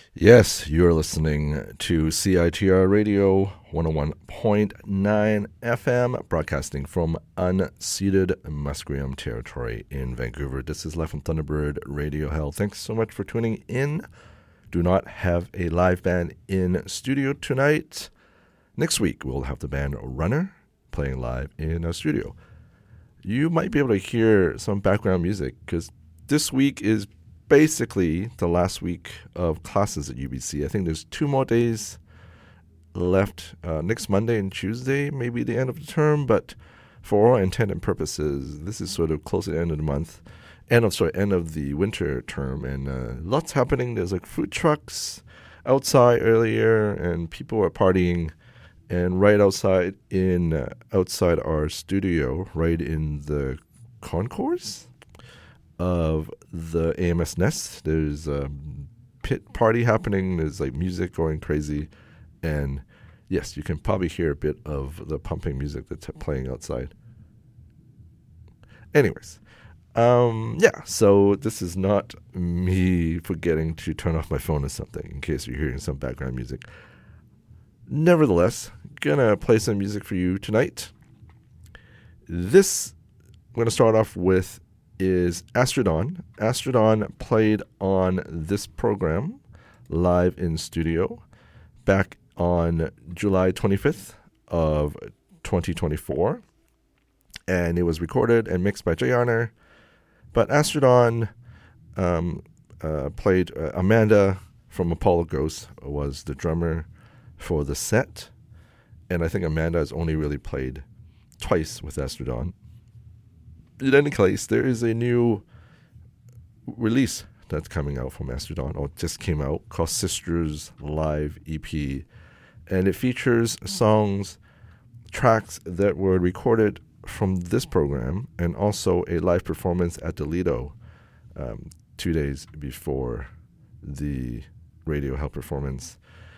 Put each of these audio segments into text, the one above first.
Yes, you're listening to CITR Radio 101.9 FM, broadcasting from unceded Musqueam territory in Vancouver. This is live from Thunderbird Radio Hell. Thanks so much for tuning in. Do not have a live band in studio tonight. Next week, we'll have the band Runner playing live in a studio. You might be able to hear some background music because this week is basically the last week of classes at UBC. I think there's 2 more days left, next Monday and Tuesday, maybe the end of the term, but for all intent and purposes, this is sort of close to the end of the month, end of the winter term, and lots happening. There's like food trucks outside earlier, and people are partying, and right outside outside our studio, right in the concourse of the AMS Nest, there's a pit party happening. There's like music going crazy, and yes, you can probably hear a bit of the pumping music that's playing outside. Anyways, so this is not me forgetting to turn off my phone or something in case you're hearing some background music. Nevertheless, gonna play some music for you tonight. This I'm gonna start off with is Astrodon. Astrodon played on this program live in studio back on July 25th of 2024. And it was recorded and mixed by Jay Arner. But Astrodon played Amanda from Apollo Ghost was the drummer for the set. And I think Amanda has only really played twice with Astrodon. In any case, there is a new release that's coming out from Astrodon, or just came out, called Sisters Live EP. And it features tracks that were recorded from this program, and also a live performance at the Lido 2 days before the Radio Hell performance.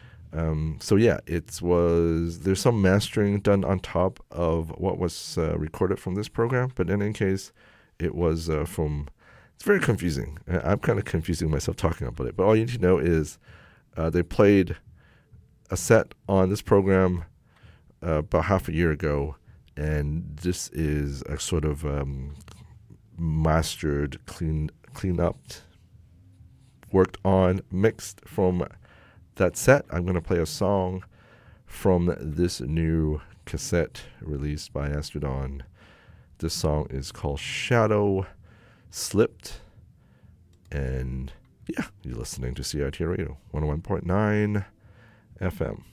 There's some mastering done on top of what was recorded from this program, but in any case, it was it's very confusing. I'm kind of confusing myself talking about it, but all you need to know is they played a set on this program about half a year ago, and this is a sort of mastered, cleaned up, worked on, mixed from that set. I'm going to play a song from this new cassette released by Astrodon. This song is called Shadow Slipped. And yeah, you're listening to CITR Radio 101.9 FM.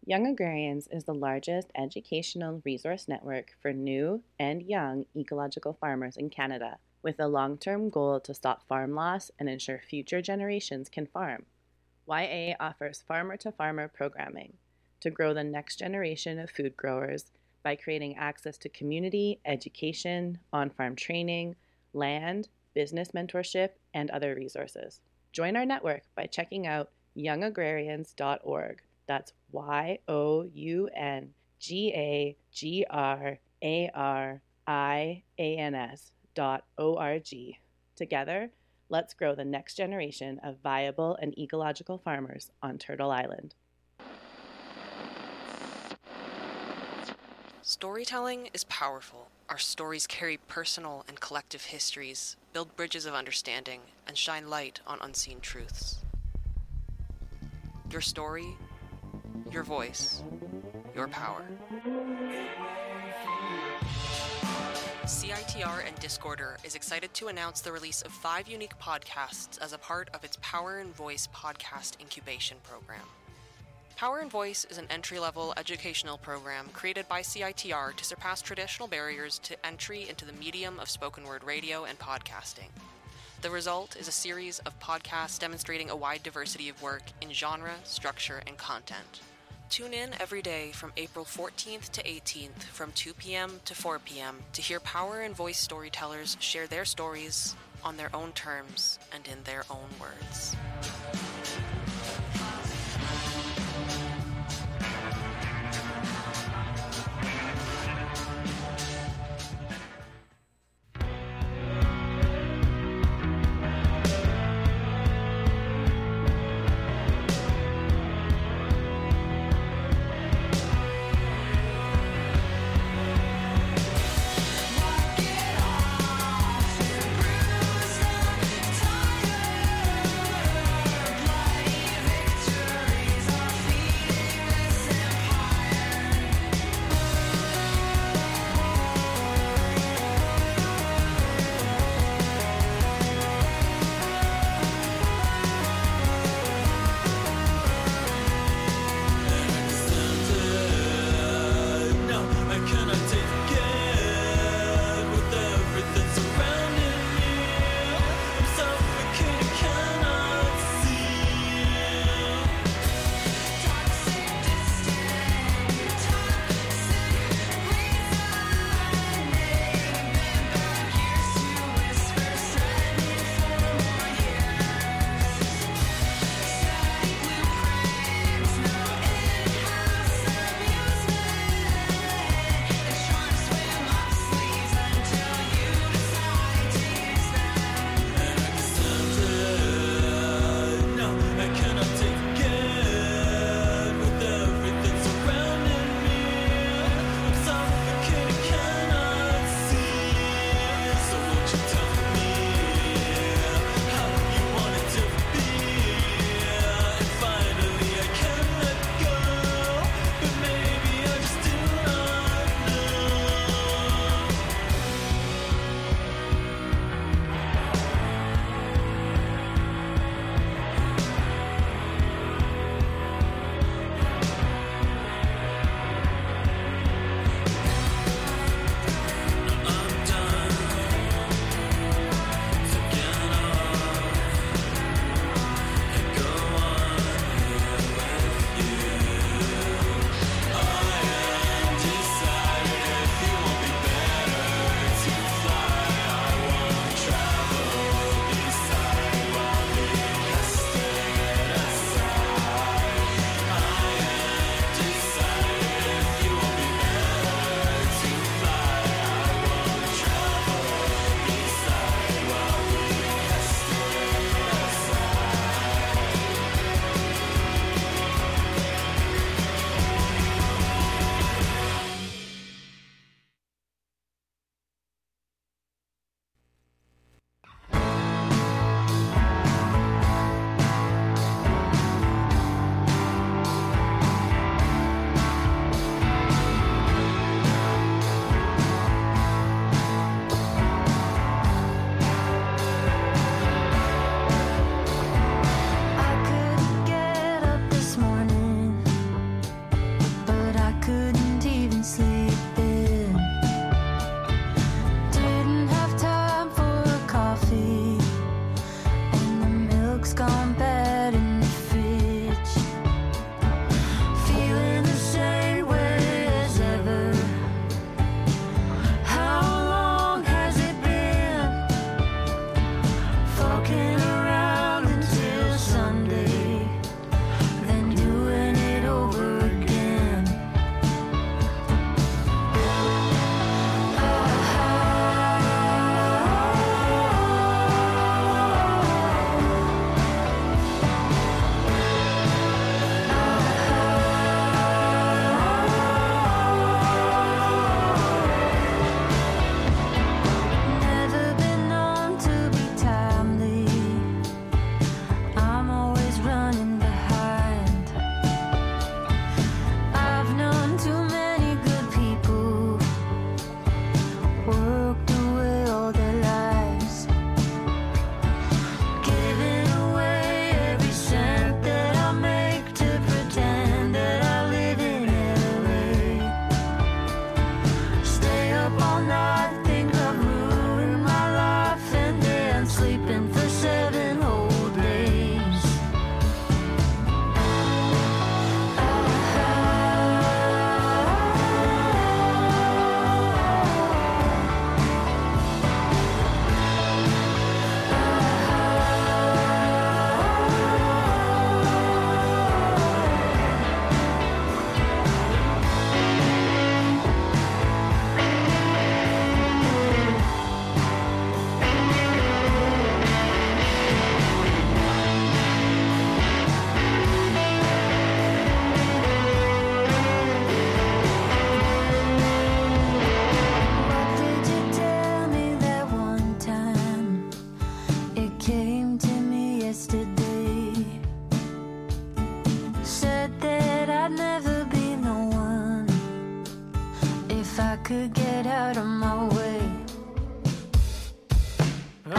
Young Agrarians is the largest educational resource network for new and young ecological farmers in Canada, with a long-term goal to stop farm loss and ensure future generations can farm. YA offers farmer-to-farmer programming to grow the next generation of food growers by creating access to community, education, on-farm training, land, business mentorship, and other resources. Join our network by checking out youngagrarians.org. That's youngagrarians.org. Together, let's grow the next generation of viable and ecological farmers on Turtle Island. Storytelling is powerful. Our stories carry personal and collective histories, build bridges of understanding, and shine light on unseen truths. Your story, your voice, your power. CITR and Discorder is excited to announce the release of 5 unique podcasts as a part of its Power and Voice podcast incubation program. Power and Voice is an entry-level educational program created by CITR to surpass traditional barriers to entry into the medium of spoken word radio and podcasting. The result is a series of podcasts demonstrating a wide diversity of work in genre, structure, and content. Tune in every day from April 14th to 18th from 2 p.m. to 4 p.m. to hear Power and Voice storytellers share their stories on their own terms and in their own words.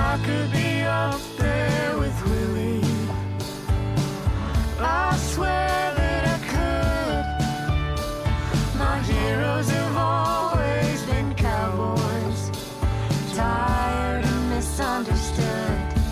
I could be up there with Willie. I swear that I could. My heroes have always been cowboys, tired and misunderstood.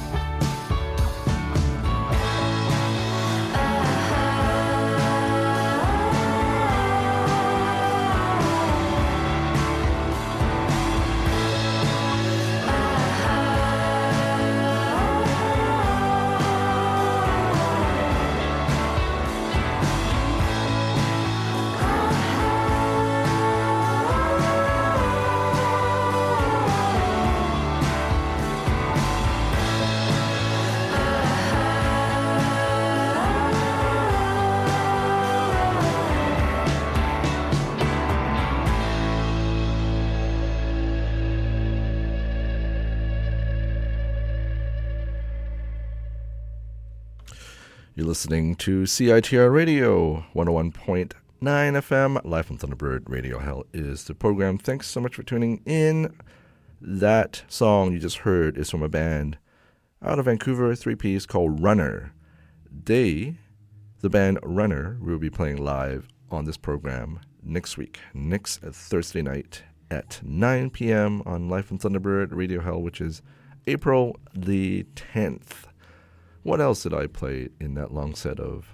You're listening to CITR Radio 101.9 FM, live from Thunderbird Radio. Hell is the program. Thanks so much for tuning in. That song you just heard is from a band out of Vancouver, 3-piece called Runner. The band Runner, will be playing live on this program next week, next Thursday night at 9 p.m. on Live from Thunderbird Radio Hell, which is April the 10th. What else did I play in that long set of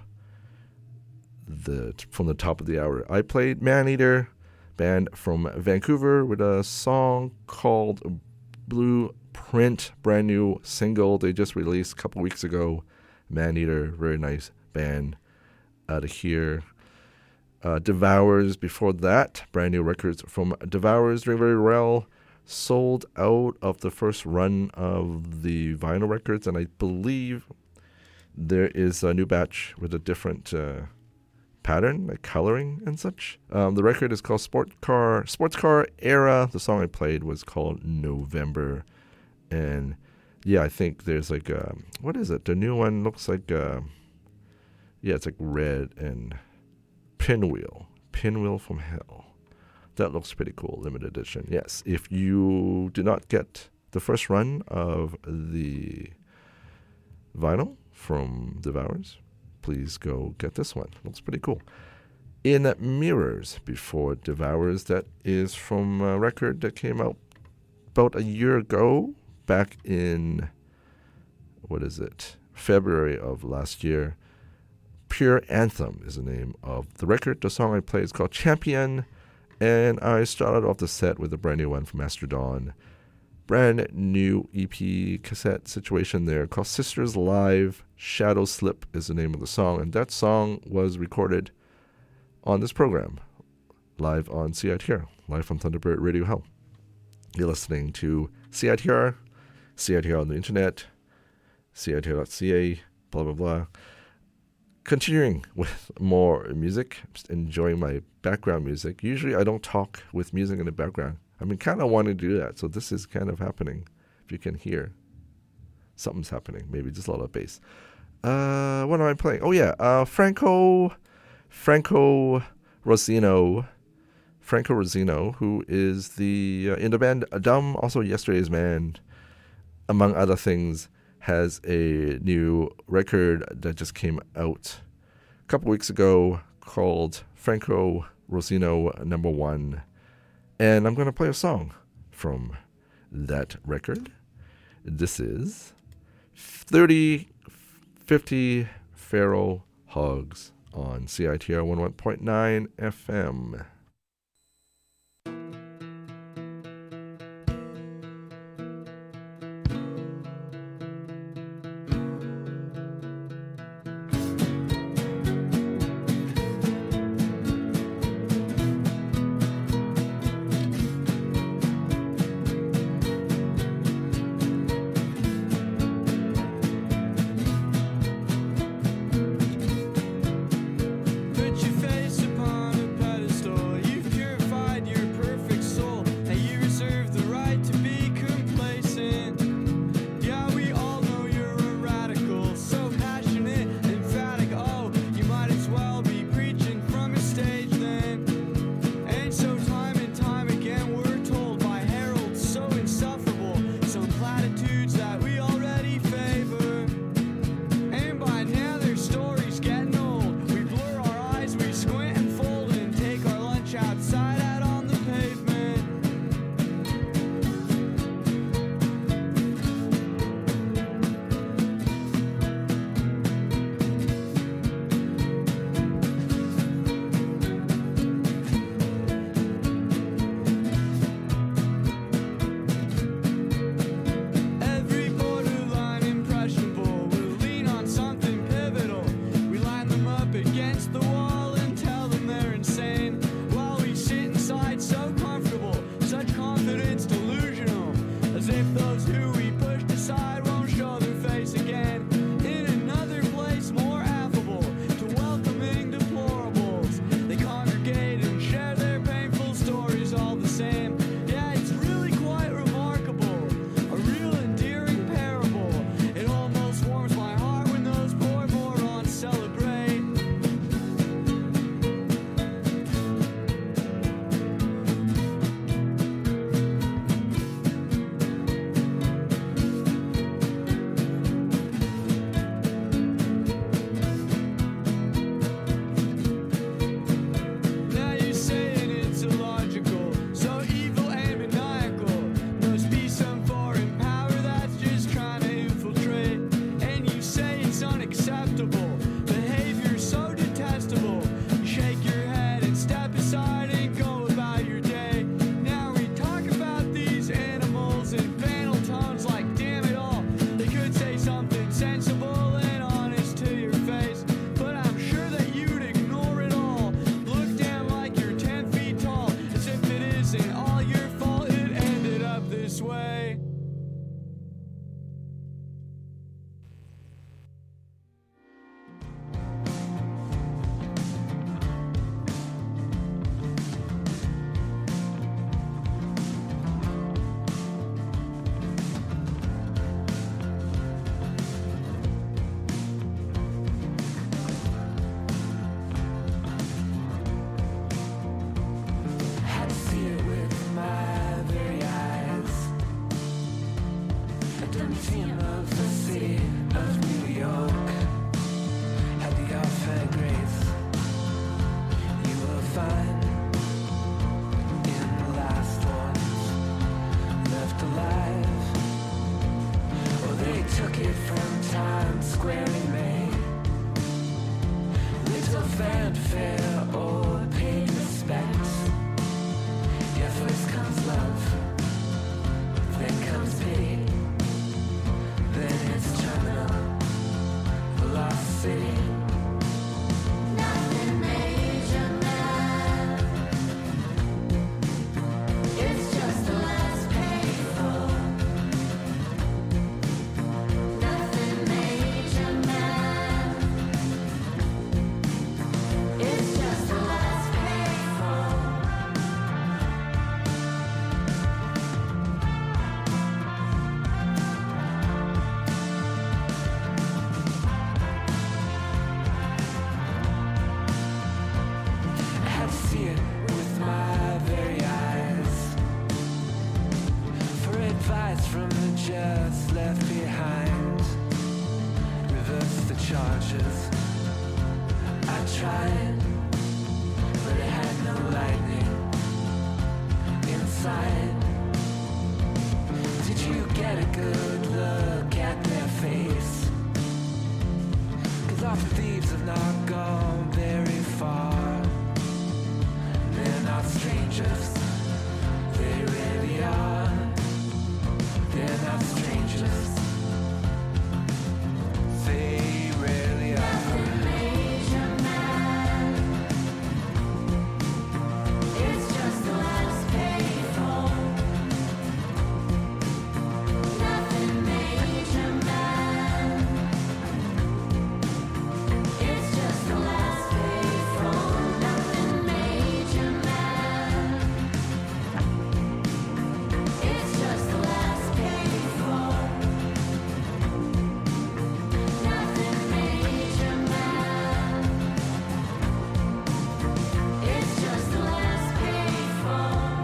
from the top of the hour? I played Maneater, band from Vancouver, with a song called Blueprint, brand new single they just released a couple weeks ago. Maneater, very nice band out of here. Devours before that, brand new records from Devours, doing very well. Sold out of the first run of the vinyl records, and I believe there is a new batch with a different pattern, like coloring and such. The record is called Sports Car Era. The song I played was called November. And yeah, I think there's like, what is it? The new one looks like, it's like red and Pinwheel from Hell. That looks pretty cool, limited edition. Yes, if you did not get the first run of the vinyl from Devours, please go get this one. Looks pretty cool. In Mirrors before Devours, that is from a record that came out about a year ago, back in, February of last year. Pure Anthem is the name of the record. The song I played is called Champion, and I started off the set with a brand new one from Mastodon. Brand new EP cassette situation there called Sisters Live. Shadow Slip is the name of the song, and that song was recorded on this program, live on CITR, live from Thunderbird Radio Hell. You're listening to CITR on the internet, CITR.ca, blah, blah, blah. Continuing with more music, just enjoying my background music. Usually I don't talk with music in the background. I've been kind of wanting to do that, so this is kind of happening. If you can hear, something's happening. Maybe just a lot of bass. What am I playing? Oh yeah, Franco Rossino, who is in the band Dumb, also Yesterday's Man, among other things, has a new record that just came out a couple weeks ago called Franco Rossino No. 1. And I'm going to play a song from that record. This is 3050 Feral Hogs on CITR 101.9 FM. Put your face upon a pedestal. away. Had to see it with my very eyes. At the museum of the city of New York, had the offhand grace you will find in the last ones left alive. Oh, they took it from Times Square in May. Little fanfare or paid respect. Yeah, first comes love, then comes pity, then it's terminal velocity. Nothing major, man. It's just the last payphone. Nothing major, man. It's just the last payphone. I had to see it with my very eyes. For advice from the just left behind. Reverse the charges. I tried, but it had no lightning inside. Did you get a good look at their face? 'Cause often thieves have not gone very far. They're not strangers, they really are. They're not strangers, they really are. Nothing major, man. It's just the last payphone. Nothing major, man. It's just the last payphone. Nothing major, man. It's just the last payphone. Nothing major, man. It's just the last payphone.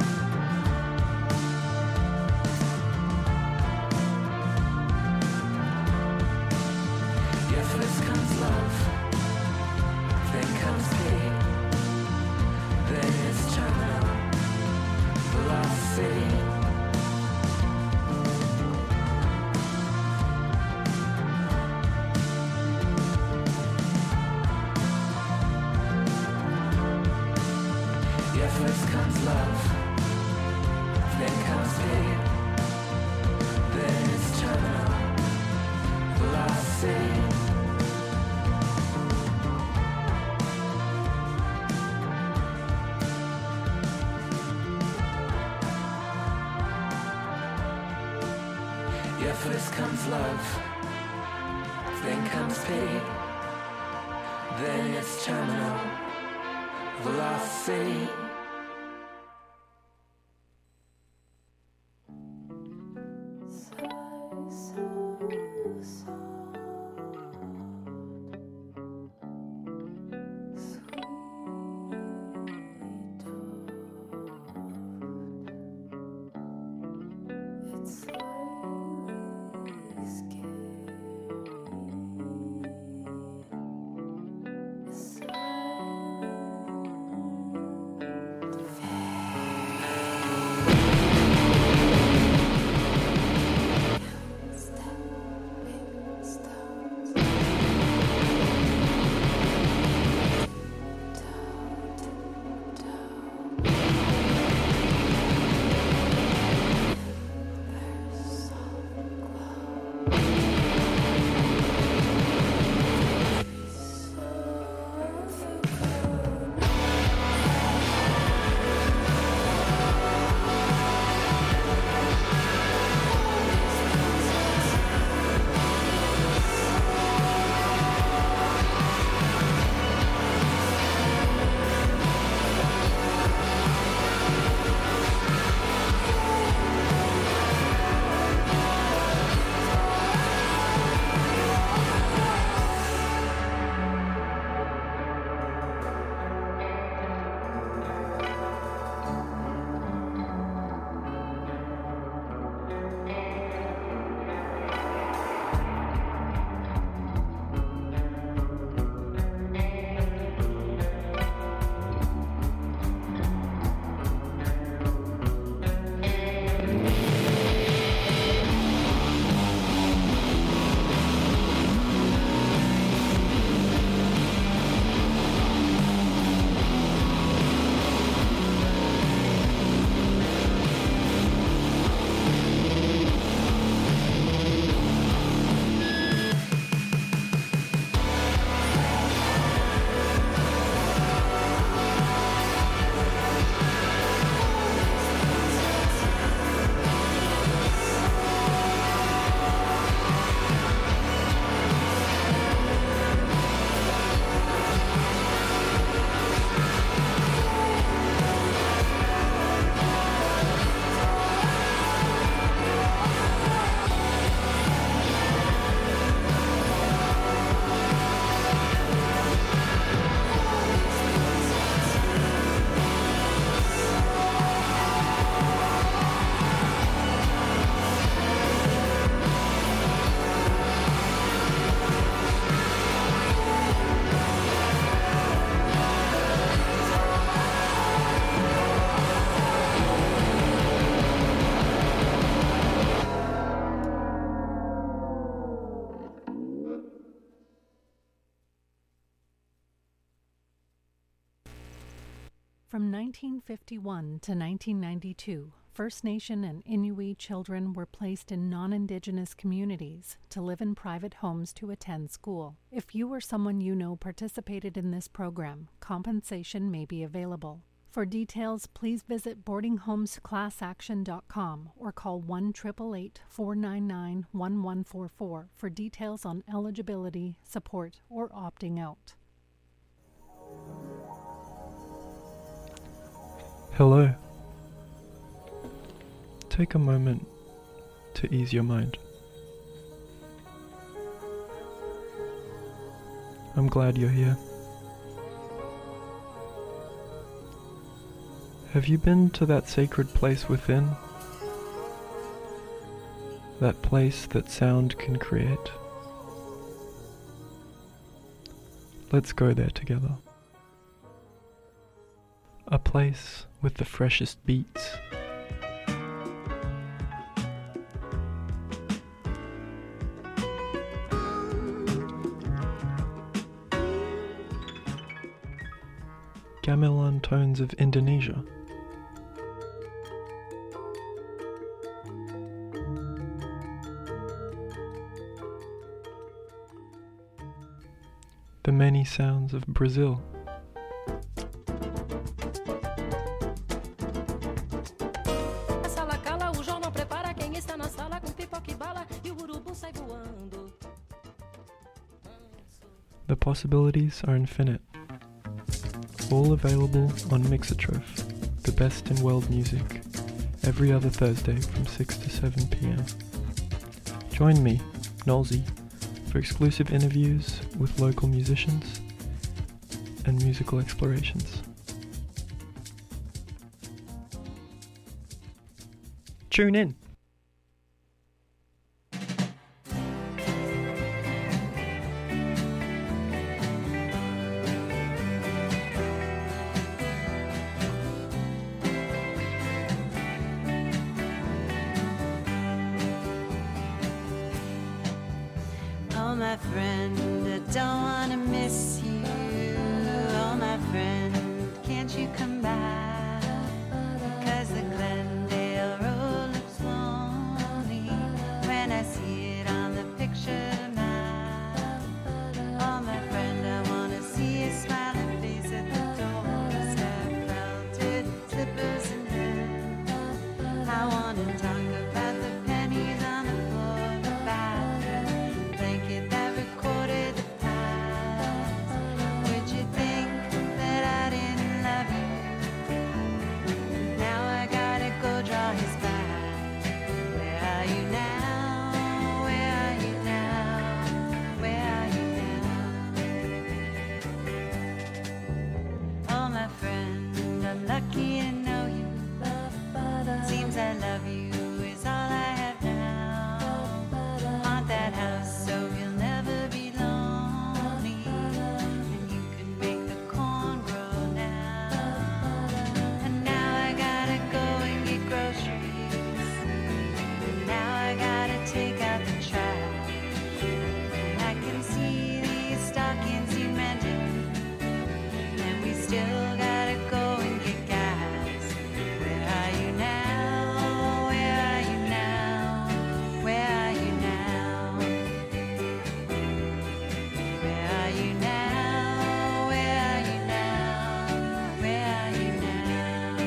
Yeah, first comes love, then comes pity, then it's terminal velocity. Yeah, first comes love, then comes pity, then it's terminal velocity. Yeah, first comes love, then comes pity, then it's terminal velocity. From 1951 to 1992, First Nation and Inuit children were placed in non-Indigenous communities to live in private homes to attend school. If you or someone you know participated in this program, compensation may be available. For details, please visit boardinghomesclassaction.com or call 1-888-499-1144 for details on eligibility, support, or opting out. Hello. Take a moment to ease your mind. I'm glad you're here. Have you been to that sacred place within? That place that sound can create? Let's go there together. A place with the freshest beats. Gamelan tones of Indonesia. The many sounds of Brazil. The possibilities are infinite. All available on Mixotroph, the best in world music, every other Thursday from 6 to 7 p.m. Join me, Nolsey, for exclusive interviews with local musicians and musical explorations. Tune in! Oh, my friend, I don't want to miss you. Oh, my friend, can't you come by? 'Cause the Glendale Road looks lonely when I see it on the picture map. Oh, my friend, I want to see your smiling face at the doorstep, felted slippers in hand. I want to talk about the pennies on the floor of the bathroom, blanket that recorded the past. Would you think that I didn't love you? Now I gotta go draw his back. Where are you now? Where are you now? Where are you now? Oh, my friend, I'm lucky to know you. Seems I love you is all I have now. Haunt that house so you'll never be lonely, and you can make the corn grow now. And now I gotta go and get groceries, and now I gotta take out the trash. And I can see these stockings you mended, and we still gotta go and get gas. Where are you now? Where are you now? Where are you now? Where are you now? Where are you now? Where are you now?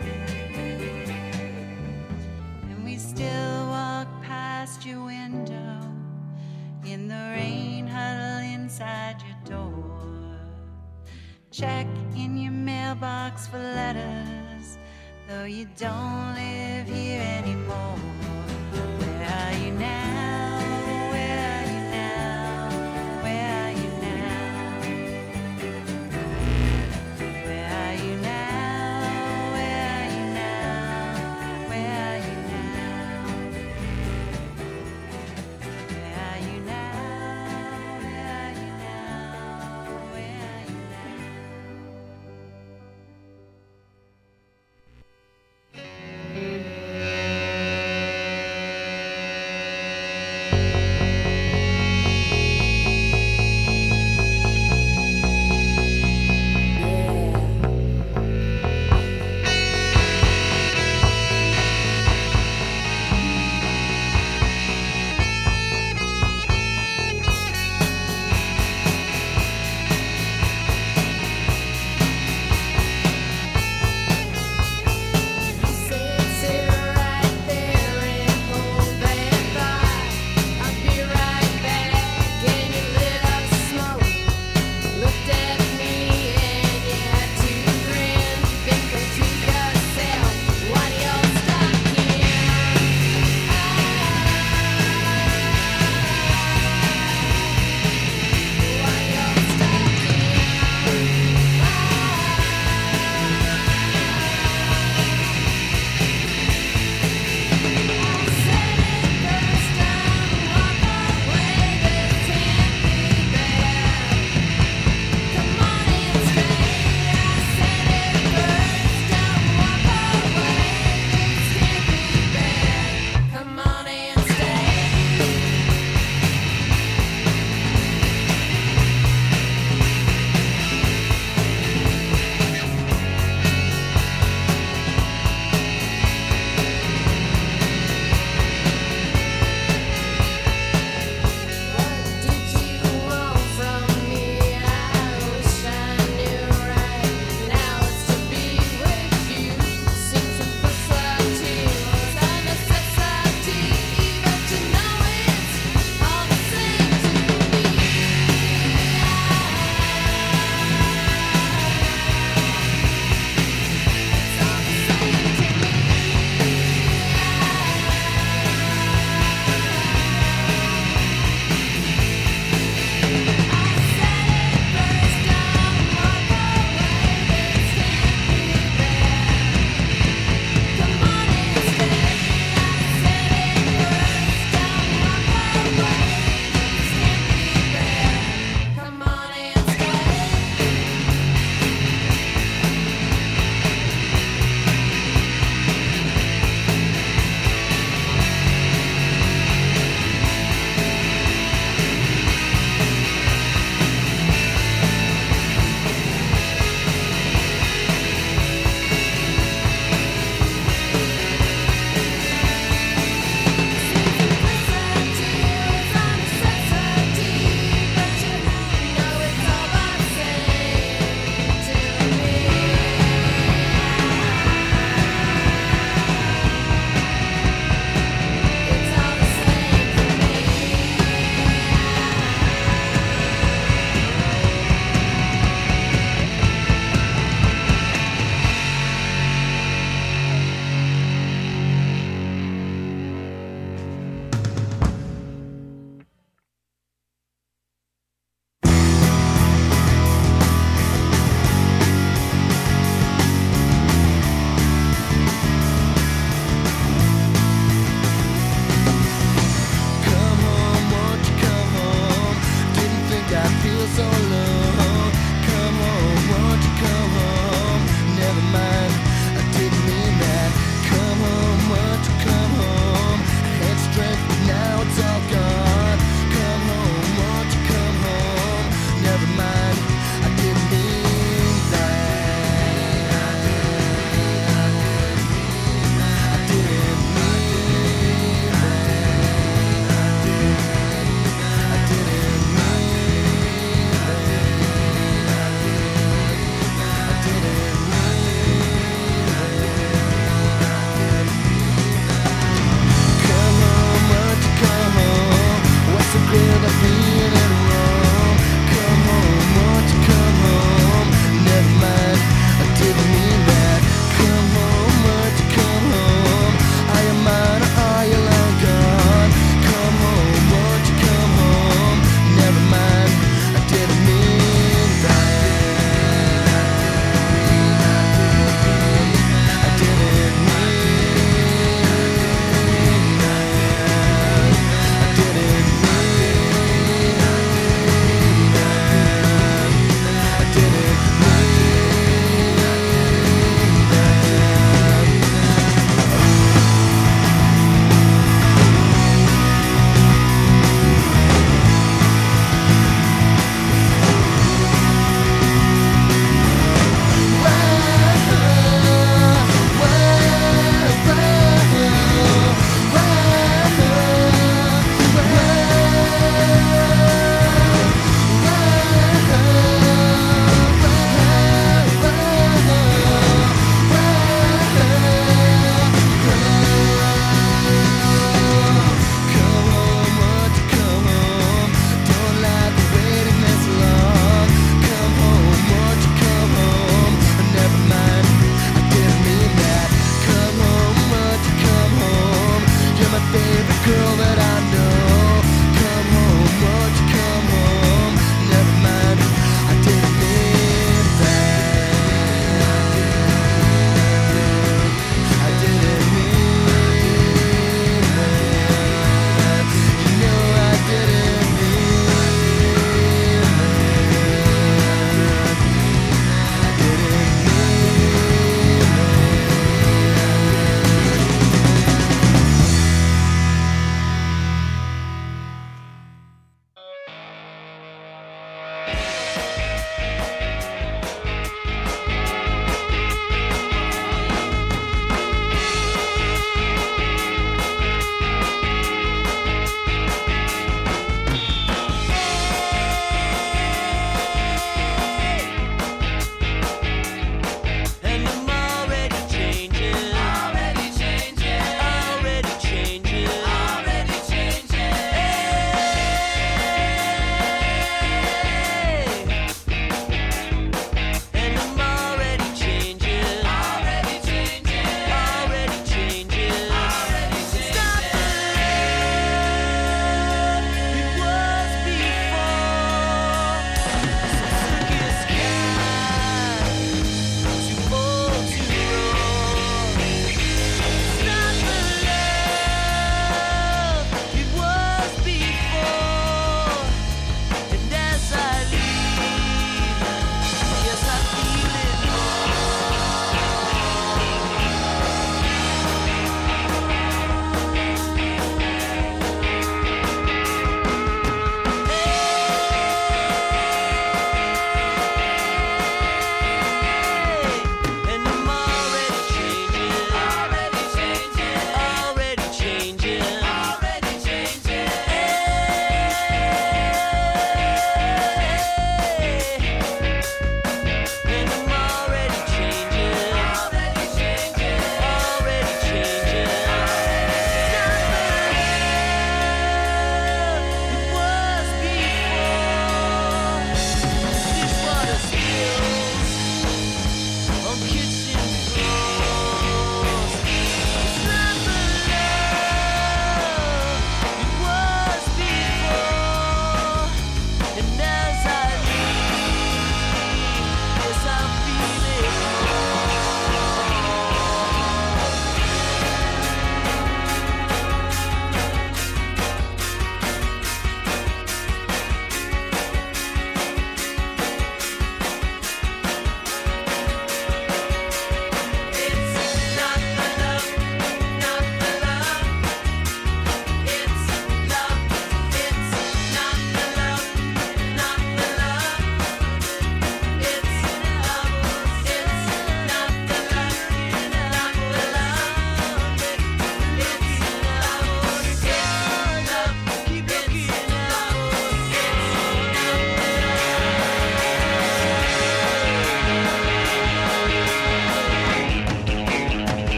And we still walk past your window in the rain, huddle inside your door. Check in your mailbox for letters, though you don't live here anymore. Where are you now? Where are you now? Where are you now? Where are you now? Where are you now? Where are you now? Where are you now? Where are you now? Where are you now?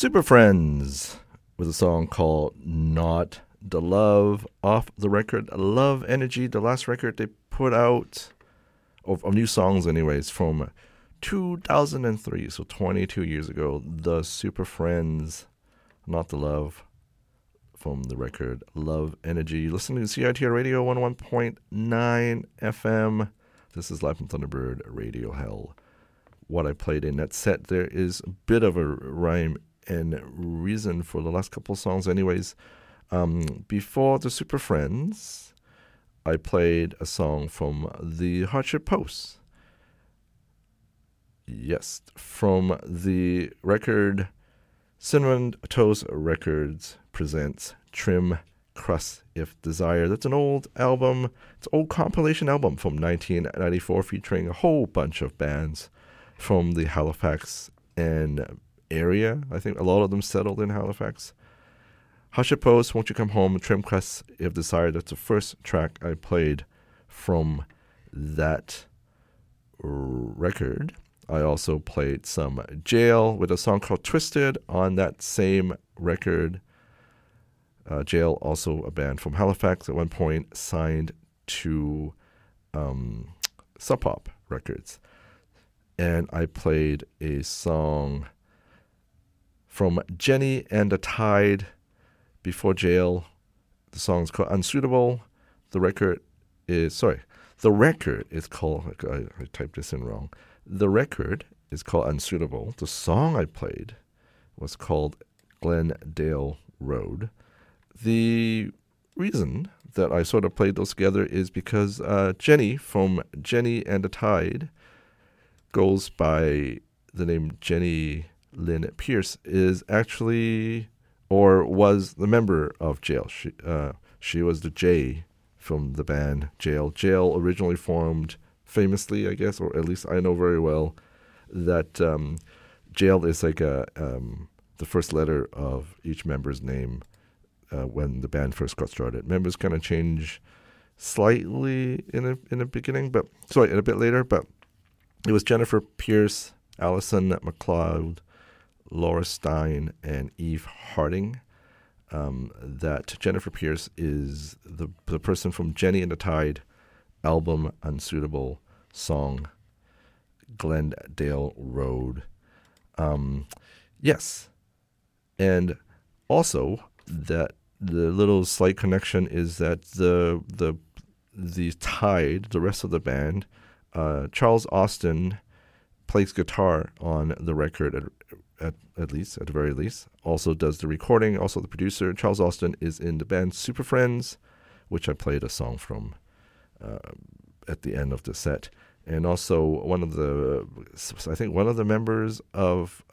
Super Friends with a song called Not the Love off the record Love Energy, the last record they put out of new songs anyways from 2003, so 22 years ago. The Super Friends, Not the Love, from the record Love Energy. Listening to CITR Radio 101.9 FM. This is live from Thunderbird Radio Hell. What I played in that set there is a bit of a rhyme and reason for the last couple of songs anyways. Before the Super Friends, I played a song from the Hardship Post. Yes, from the record Cinnamon Toast Records presents Trim Crust If Desire. That's an old album. It's an old compilation album from 1994 featuring a whole bunch of bands from the Halifax and area. I think a lot of them settled in Halifax. Hardship Post, Won't You Come Home, Trim Crust If Desire. That's the first track I played from that record. I also played some Jail with a song called Twisted on that same record. Jail, also a band from Halifax at one point, signed to Sub Pop Records. And I played a song from Jenny and the Tide before Jail. The song's called Unsuitable. The record is called, I typed this in wrong. The record is called Unsuitable. The song I played was called Glendale Road. The reason that I sort of played those together is because Jenny from Jenny and the Tide goes by the name Jenny Lynn Pierce, is actually, or was the member of Jail. She was the J from the band Jail. Jail originally formed famously, I guess, or at least I know very well, that Jail is like the first letter of each member's name when the band first got started. Members kind of change slightly in the beginning, but a bit later, but it was Jennifer Pierce, Allison McLeod, Laura Stein, and Eve Harding. That Jennifer Pierce is the person from Jenny and the Tide album Unsuitable, song Glendale Road. Yes. And also that the little slight connection is that the Tide, the rest of the band, Charles Austin plays guitar on the record at the very least. Also does the recording, also the producer. Charles Austin is in the band Super Friends, which I played a song from at the end of the set. And also one of the members of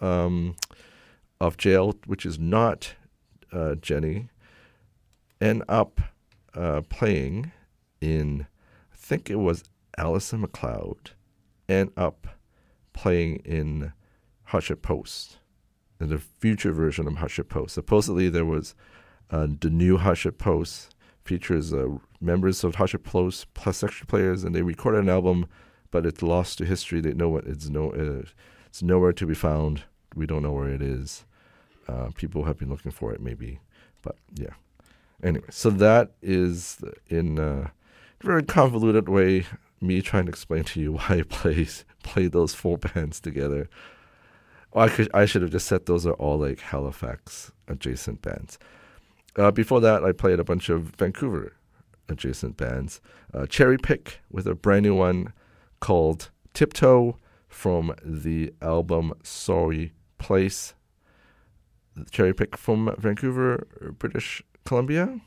Jail, which is not Jenny, end up playing in, I think it was Allison McLeod, end up playing in Hardship Post, in the future version of Hardship Post. Supposedly there was the new Hardship Post features members of Hardship Post plus extra players, and they recorded an album, but it's lost to history. They know it's nowhere to be found. We don't know where it is. People have been looking for it, maybe, but yeah. Anyway, so that is in a very convoluted way me trying to explain to you why I play those four bands together. Well, I should have just said those are all like Halifax adjacent bands. Before that, I played a bunch of Vancouver adjacent bands. Cherry Pick with a brand new one called Tiptoe from the album Sorry Place. Cherry Pick from Vancouver, British Columbia.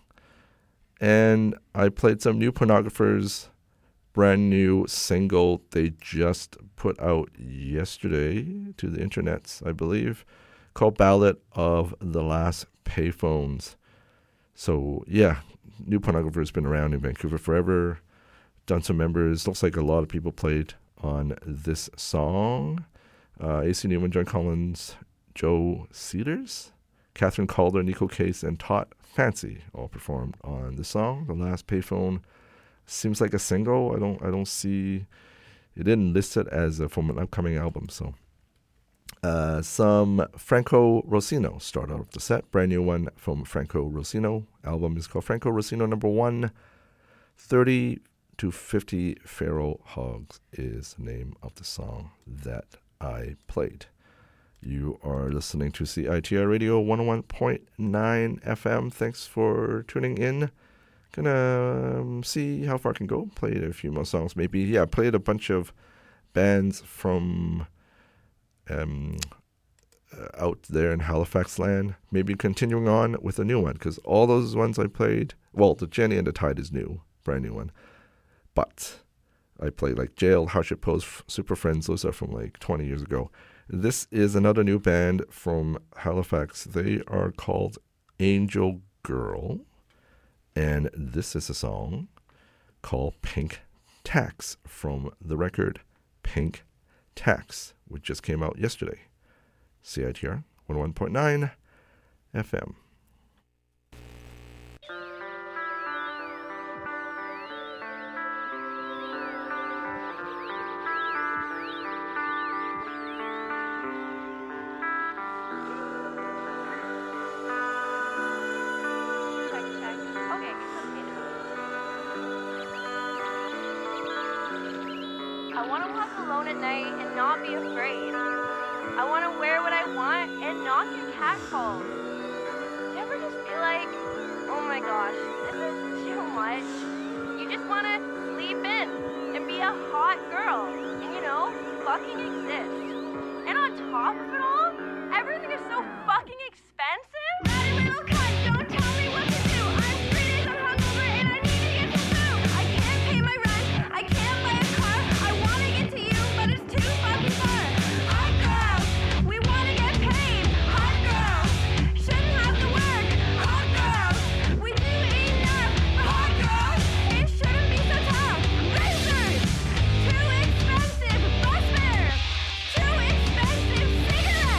And I played some New Pornographers, brand new single they just put out yesterday to the internets, I believe, called Ballad of the Last Payphones. So, yeah, New Pornographers been around in Vancouver forever, done some members. Looks like a lot of people played on this song. AC Newman, John Collins, Joe Cedars, Catherine Calder, Nico Case, and Todd Fancy all performed on the song, The Last Payphone. Seems like a single. I don't see, it didn't list it as from an upcoming album. So Some Franco Rossino start out of the set. Brand new one from Franco Rossino. Album is called Franco Rossino No. 1. 30 to 50 Feral Hogs is the name of the song that I played. You are listening to CITR Radio 101.9 FM. Thanks for tuning in. Gonna see how far I can go. Played a few more songs. Maybe, played a bunch of bands from out there in Halifax land. Maybe continuing on with a new one, because all those ones I played, well, the Jenny and the Tide is new, brand new one. But I played like Jail, How Should Pose, Super Friends. Those are from like 20 years ago. This is another new band from Halifax. They are called Angel Girl. And this is a song called Pink Tax from the record Pink Tax, which just came out yesterday. CITR 101.9 FM. I want to walk alone at night and not be afraid. I want to wear what I want and not get catcalled. Do you ever just feel like, oh my gosh, this is too much? You just want to sleep in and be a hot girl and, fucking exist. And on top of it all, everything is so fucking expensive. That little cunt, don't tell me what to do. I'm 3 days I'm hungover and I need to get some food. I can't pay my rent, I can't buy a car. I want to get to you, but it's too fucking far. Hot girls, we want to get paid. Hot girls, shouldn't have to work. Hot girls, we do enough. Hot girls, it shouldn't be so tough. Razors, too expensive. Bus fare, too expensive. Cigarettes.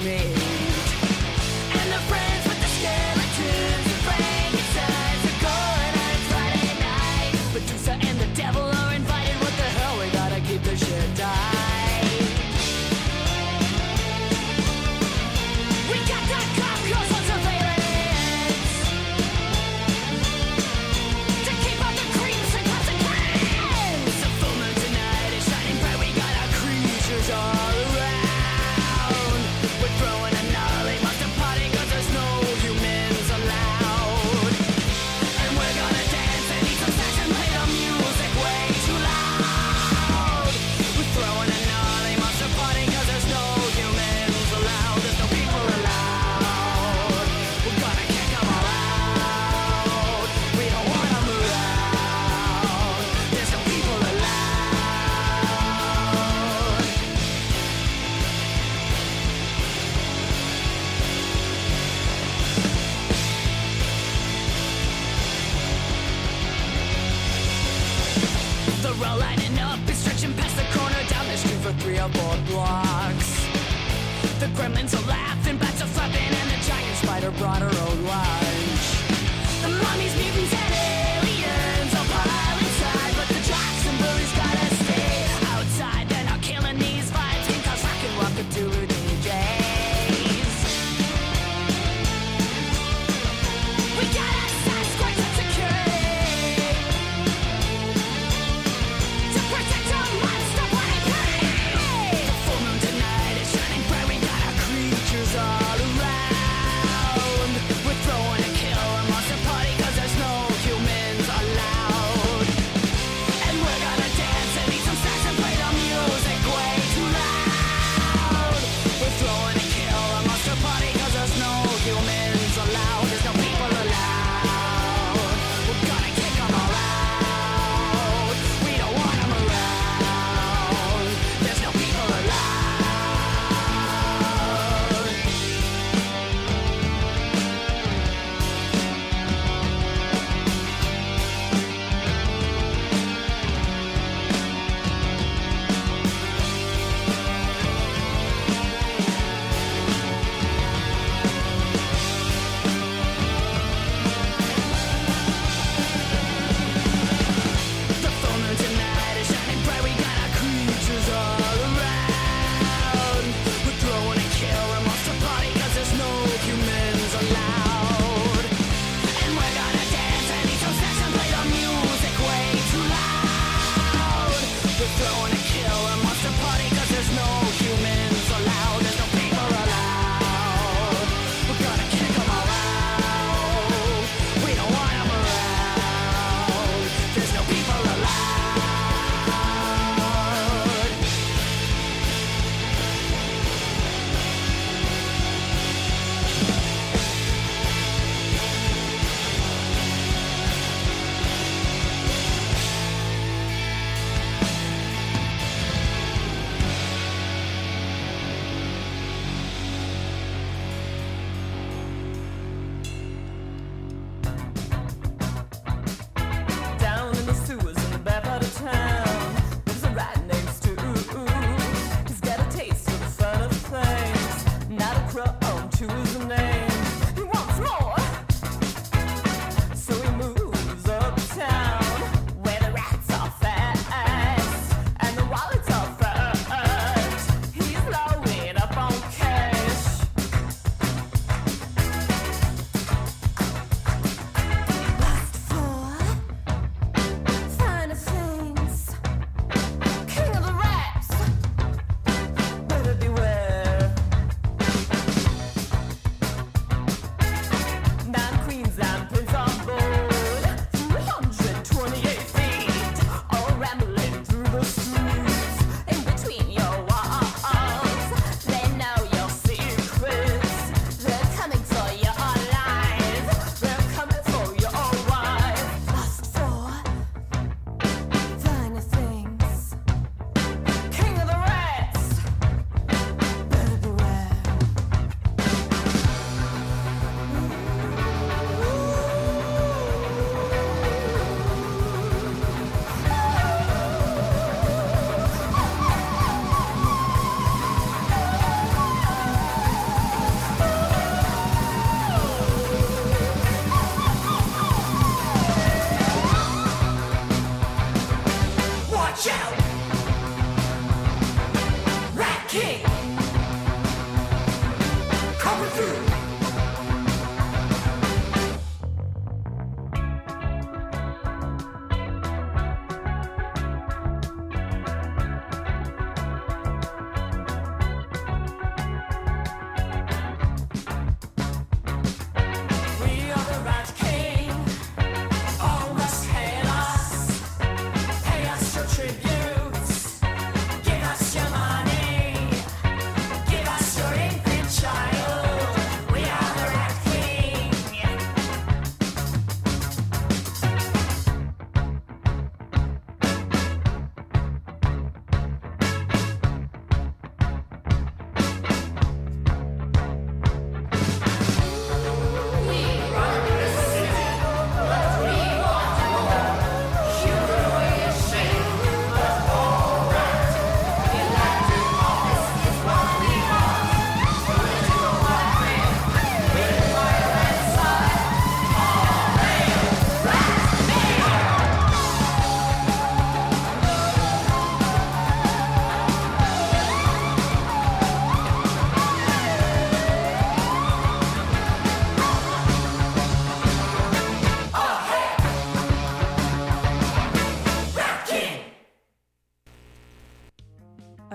meat. And the friends with the skeletons and Frankensteins are going on Friday night. Medusa and the devil are invited. What the hell, we gotta keep the shit tight. We got that cop girls on surveillance to keep out the creeps and consequences. The full moon tonight is shining bright. We got our creatures all around. We're throwing a gnarly monster party 'cause there's no humans allowed. And we're gonna dance and eat some snacks and play the music way too loud. We're throwing a gnarly monster party 'cause there's no humans allowed. There's no people allowed. We're gonna kick them all out. We don't want them around. There's no people allowed. They're all lining up and stretching past the corner down the street for 3 or 4 blocks. The gremlins are laughing, bats are flapping, and the giant spider brought her own lunch. The mummies, mutants, and aliens all pile inside, but the jocks and bullies gotta stay outside. They're not killing these vibes, can cause rock and rock to DJs. We got a Sasquatch and security to protect our monster party. The full moon tonight is shining bright. We got our creatures all around. We're throwing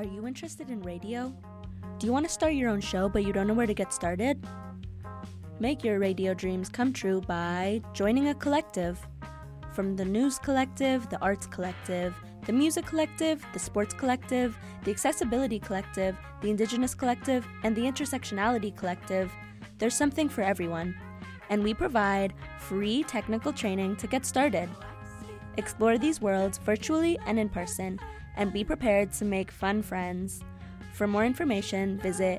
you interested in radio? Do you want to start your own show but you don't know where to get started? Make your radio dreams come true by joining a collective. From the News Collective, the Arts Collective, the Music Collective, the Sports Collective, the Accessibility Collective, the Indigenous Collective, and the Intersectionality Collective, there's something for everyone. And we provide free technical training to get started. Explore these worlds virtually and in person, and be prepared to make fun friends. For more information, visit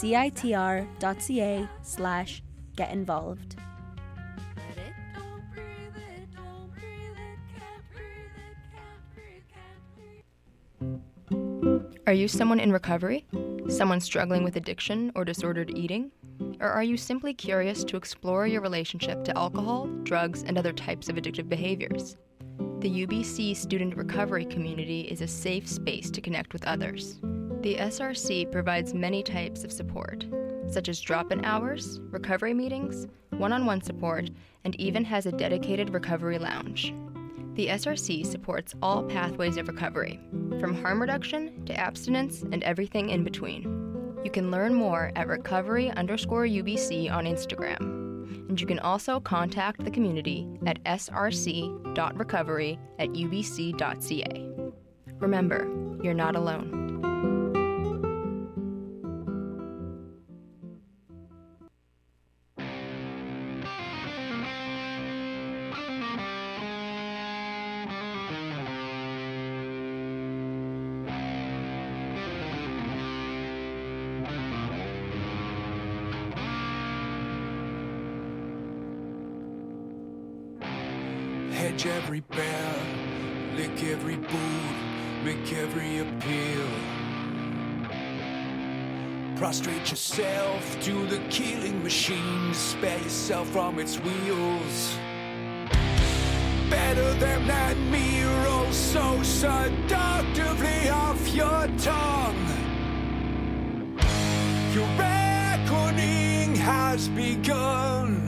citr.ca/getinvolved. Are you someone in recovery? Someone struggling with addiction or disordered eating? Or are you simply curious to explore your relationship to alcohol, drugs, and other types of addictive behaviors? The UBC student recovery community is a safe space to connect with others. The SRC provides many types of support, such as drop-in hours, recovery meetings, one-on-one support, and even has a dedicated recovery lounge. The SRC supports all pathways of recovery, from harm reduction to abstinence and everything in between. You can learn more at recovery_UBC on Instagram. And you can also contact the community at src.recovery@ubc.ca. Remember, you're not alone. Hedge every bear, lick every boot, make every appeal. Prostrate yourself to the killing machine, spare yourself from its wheels. Better them than me, roll so seductively off your tongue. Your reckoning has begun.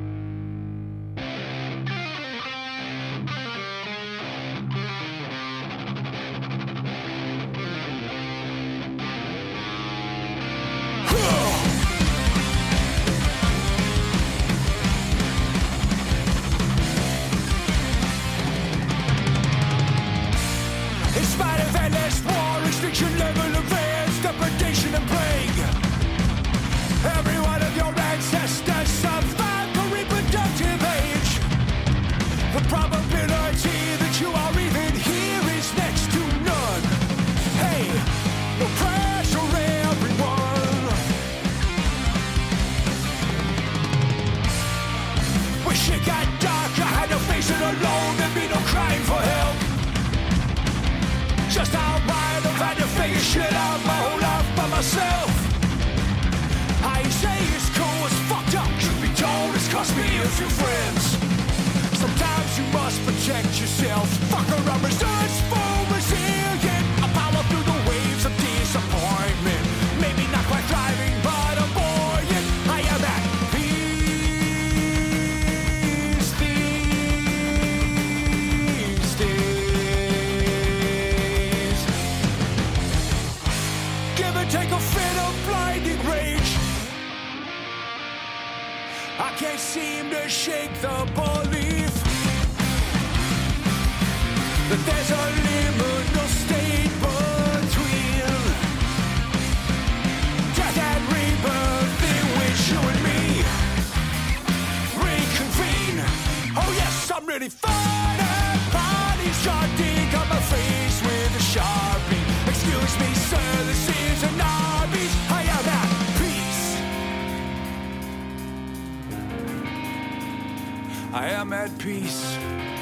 I am at peace.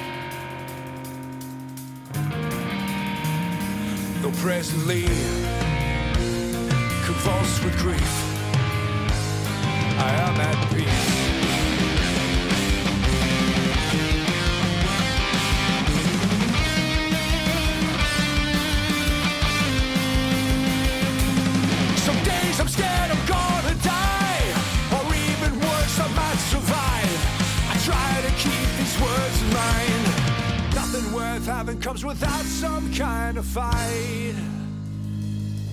Though presently convulsed with grief, I am at peace. Some days I'm scared I'm gonna die, or even worse, I might survive. I try to keep these words in mind. Nothing worth having comes without some kind of fight.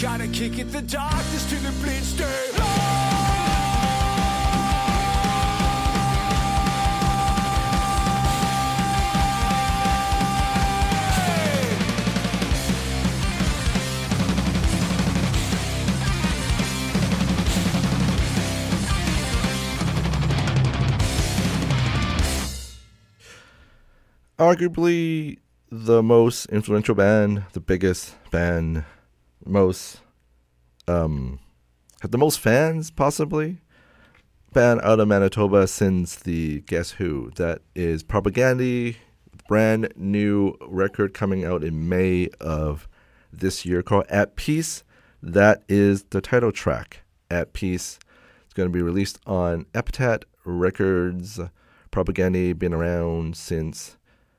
Gotta kick it the darkness to the blitz. Arguably the most influential band, the biggest band, had the most fans possibly, band out of Manitoba since the Guess Who. That is Propagandhi, brand new record coming out in May of this year called At Peace. That is the title track, At Peace. It's going to be released on Epitaph Records. Propagandhi been around since,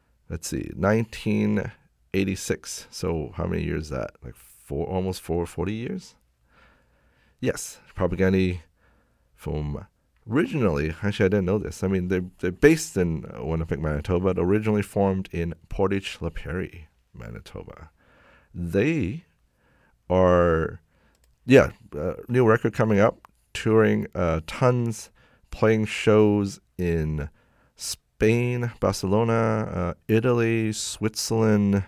1986. So how many years is that? Like almost 40 years? Yes, Propagandhi from originally, actually I didn't know this. I mean, they're based in Winnipeg, Manitoba, but originally formed in Portage La Prairie, Manitoba. They are, new record coming up, touring tons, playing shows in Spain, Barcelona, Italy, Switzerland,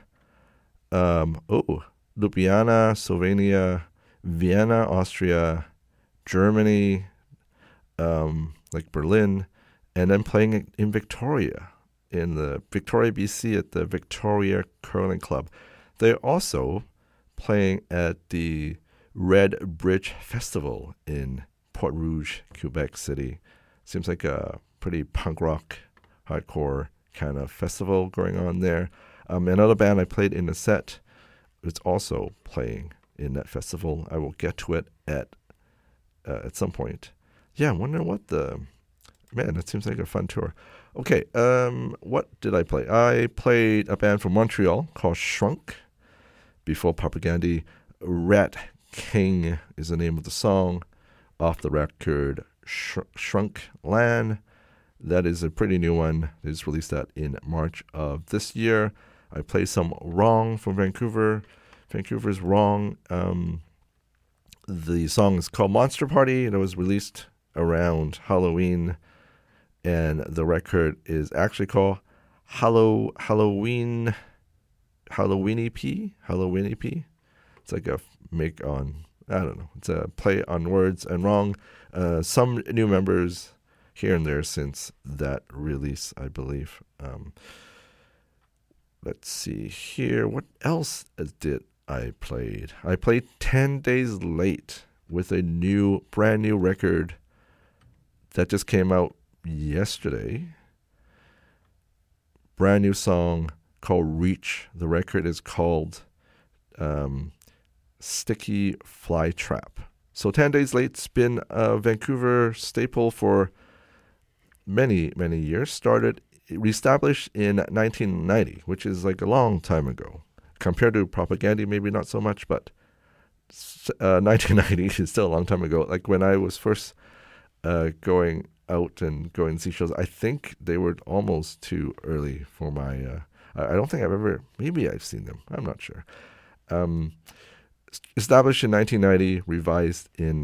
Ljubljana, Slovenia, Vienna, Austria, Germany, like Berlin, and then playing in Victoria, in the Victoria, BC at the Victoria Curling Club. They're also playing at the Red Bridge Festival in Port Rouge, Quebec City. Seems like a pretty punk rock, hardcore kind of festival going on there. Another band I played in the set is also playing in that festival. I will get to it at some point. Yeah, I wonder what that seems like a fun tour. Okay, what did I play? I played a band from Montreal called Shrunk. Before Propagandhi, Rat King is the name of the song off the record Shrunk Land. That is a pretty new one. They just released that in March of this year. I played some Wrong from Vancouver. Vancouver's Wrong. The song is called Monster Party, and it was released around Halloween. And the record is actually called Halloween EP. It's like a make on, I don't know. It's a play on words and Wrong. Some new members here and there since that release, I believe. Let's see here. What else did I play? I played 10 Days Late with a brand new record that just came out yesterday. Brand new song called Reach. The record is called Sticky Fly Trap. So 10 Days Late's been a Vancouver staple for many, many years. Reestablished in 1990, which is like a long time ago. Compared to Propagandhi, maybe not so much, but 1990 is still a long time ago. Like when I was first going out and going to see shows, I think they were almost too early for my... I don't think I've ever... Maybe I've seen them. I'm not sure. Established in 1990, revised in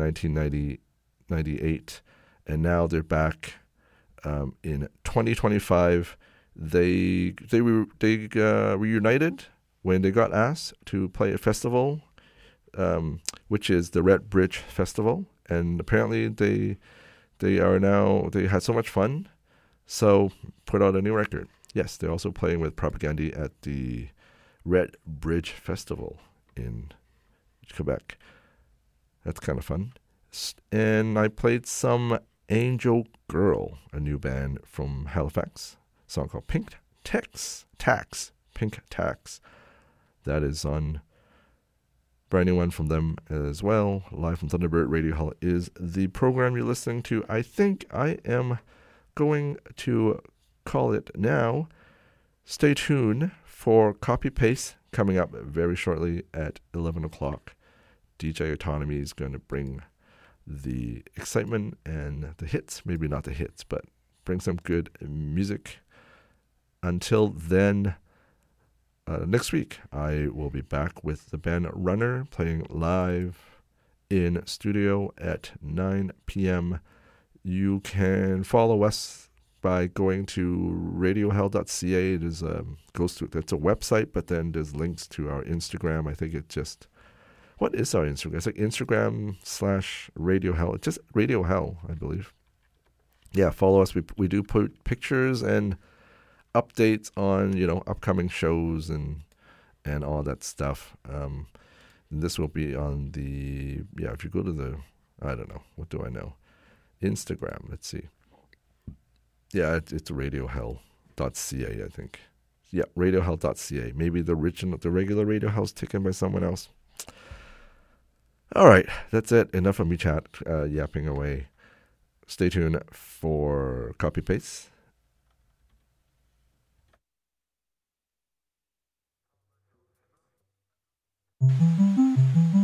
1998, and now they're back in 2025. They reunited when they got asked to play a festival, which is the Red Bridge Festival, and apparently they had so much fun, so put out a new record. Yes, they're also playing with Propagandhi at the Red Bridge Festival in Quebec. That's kind of fun. And I played some Angel Girl, a new band from Halifax. A song called Pink Tax. Pink Tax. That is on brand new one from them as well. Live from Thunderbird Radio Hall is the program you're listening to. I think I am going to call it now. Stay tuned for Copy Paste coming up very shortly at 11 o'clock. DJ Autonomy is going to bring the excitement and the hits. Maybe not the hits, but bring some good music. Until then, next week, I will be back with the band Runner playing live in studio at 9 p.m. You can follow us by going to radiohell.ca. It is it's a website, but then there's links to our Instagram. I think what is our Instagram? It's like Instagram/Radio Hell. It's just Radio Hell, I believe. Yeah, follow us. We do put pictures and updates on upcoming shows and all that stuff. This will be on the if you go to the Instagram. Let's see. Yeah, it's radiohell.ca, I think. Yeah, radiohell.ca. Maybe the regular Radio Hell's taken by someone else. All right, that's it. Enough of me yapping away. Stay tuned for Copy Paste. Mm-hmm.